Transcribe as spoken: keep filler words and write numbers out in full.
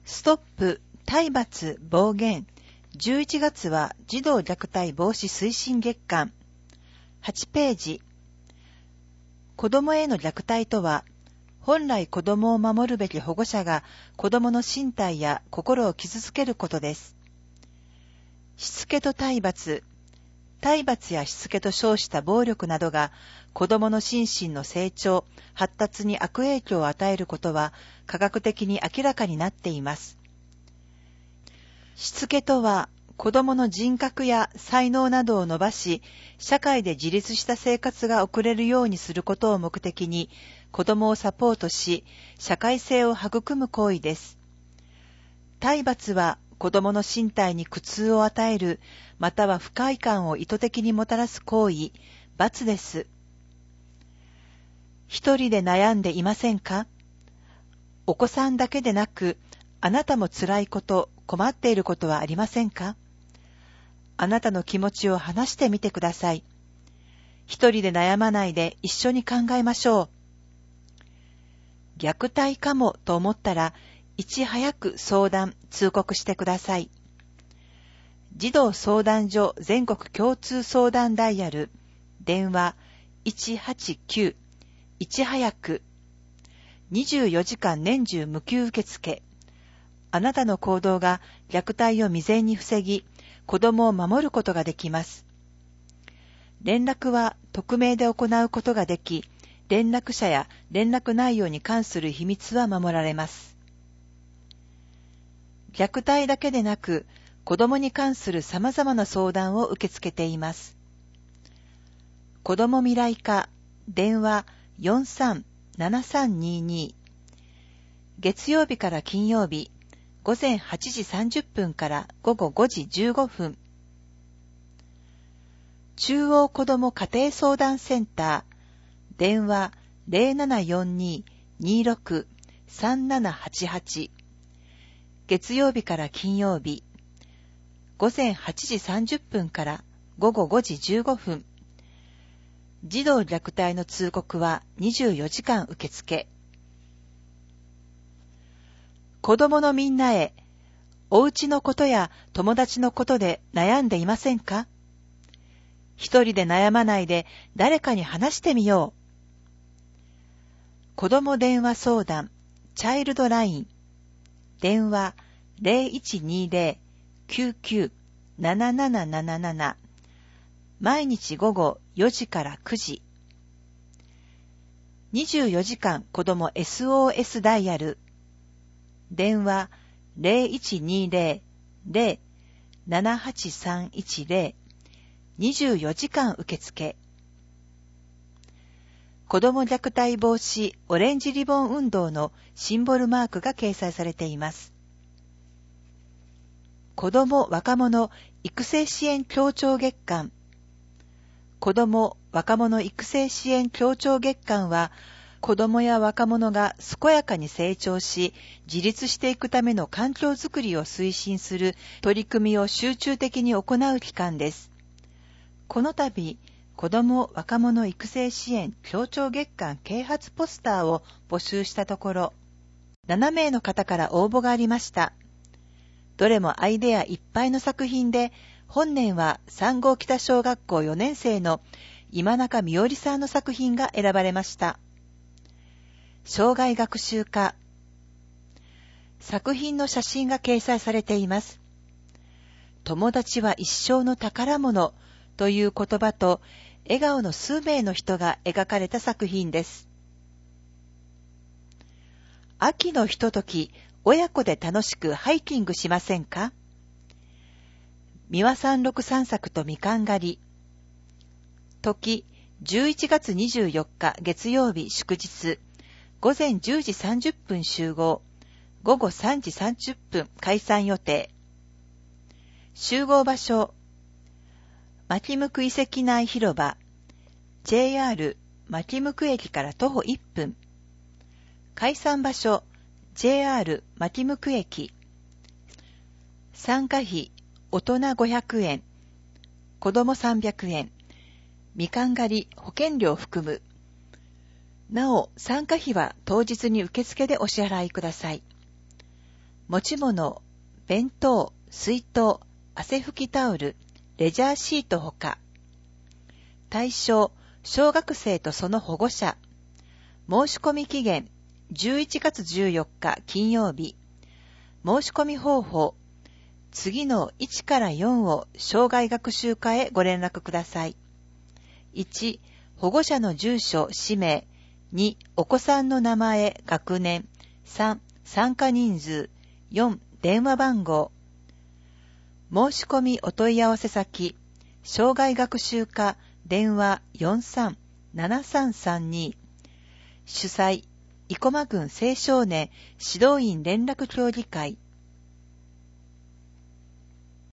ストップ体罰暴言。じゅういちがつは児童虐待防止推進月間。はちページ。子供への虐待とは、本来子供を守るべき保護者が子供の身体や心を傷つけることです。しつけと体罰。体罰やしつけと称した暴力などが子供の心身の成長、発達に悪影響を与えることは科学的に明らかになっています。しつけとは、子供の人格や才能などを伸ばし、社会で自立した生活が送れるようにすることを目的に、子供をサポートし、社会性を育む行為です。体罰は、子供の身体に苦痛を与える、または不快感を意図的にもたらす行為、罰です。一人で悩んでいませんか？お子さんだけでなく、あなたも辛いこと、困っていることはありませんか？あなたの気持ちを話してみてください。一人で悩まないで一緒に考えましょう。虐待かもと思ったら、いち早く相談、通告してください。児童相談所全国共通相談ダイヤル、電話いちはちきゅう、いち早く、にじゅうよじかん年中無給受付。あなたの行動が虐待を未然に防ぎ、子供を守ることができます。連絡は匿名で行うことができ、連絡者や連絡内容に関する秘密は守られます。虐待だけでなく、子供に関する様々な相談を受け付けています。子供未来課、電話よんさんななさんにに。月曜日から金曜日、午前はちじさんじゅっぷんから午後ごじじゅうごふん。中央子ども家庭相談センター、電話 ゼロななよんに にーろく さんななはちはち。月曜日から金曜日、午前はちじさんじゅっぷんから午後ごじじゅうごふん。児童虐待の通告はにじゅうよじかん受付。子供のみんなへ、お家のことや友達のことで悩んでいませんか？一人で悩まないで誰かに話してみよう。子供電話相談、チャイルドライン、電話 ゼロいちにゼロ きゅうきゅう なななななななな。毎日午後よじからくじ。にじゅうよじかん子供 エスオーエス ダイヤル。電話 ゼロいちにゼロ ゼロ ななはちさんいちゼロ。にじゅうよじかん受付。子供虐待防止オレンジリボン運動のシンボルマークが掲載されています。子供若者育成支援協調月間。子供若者育成支援協調月間は、子供や若者が健やかに成長し、自立していくための環境づくりを推進する取り組みを集中的に行う期間です。この度、子ども若者育成支援協調月間啓発ポスターを募集したところ、ななめいの方から応募がありました。どれもアイデアいっぱいの作品で、本年はさん号北小学校よねん生の今中美織さんの作品が選ばれました。障害学習家。作品の写真が掲載されています。友達は一生の宝物という言葉と笑顔の数名の人が描かれた作品です。秋のひととき、親子で楽しくハイキングしませんか？三輪三六散策とみかん狩り。時、じゅういちがつにじゅうよっか月曜日祝日、午前じゅうじさんじゅっぷん集合、午後さんじさんじゅっぷん解散予定。集合場所、牧向遺跡内広場、ジェイアール 牧向駅から徒歩いっぷん。解散場所、ジェイアール 牧向駅。参加費、大人ごひゃくえん、子供さんびゃくえん、みかん狩り保険料含む。なお、参加費は当日に受付でお支払いください。 持ち物、弁当、水筒、汗拭きタオル、レジャーシートほか。対象、小学生とその保護者。申し込み期限、じゅういちがつじゅうよっか金曜日。申し込み方法、次のいちからよんを生涯学習課へご連絡ください。いち、保護者の住所、氏名。に、お子さんの名前、学年。さん、参加人数。よん、電話番号。申し込みお問い合わせ先、生涯学習課、電話 よんさんななさんさんに。主催、生駒郡青少年指導員連絡協議会。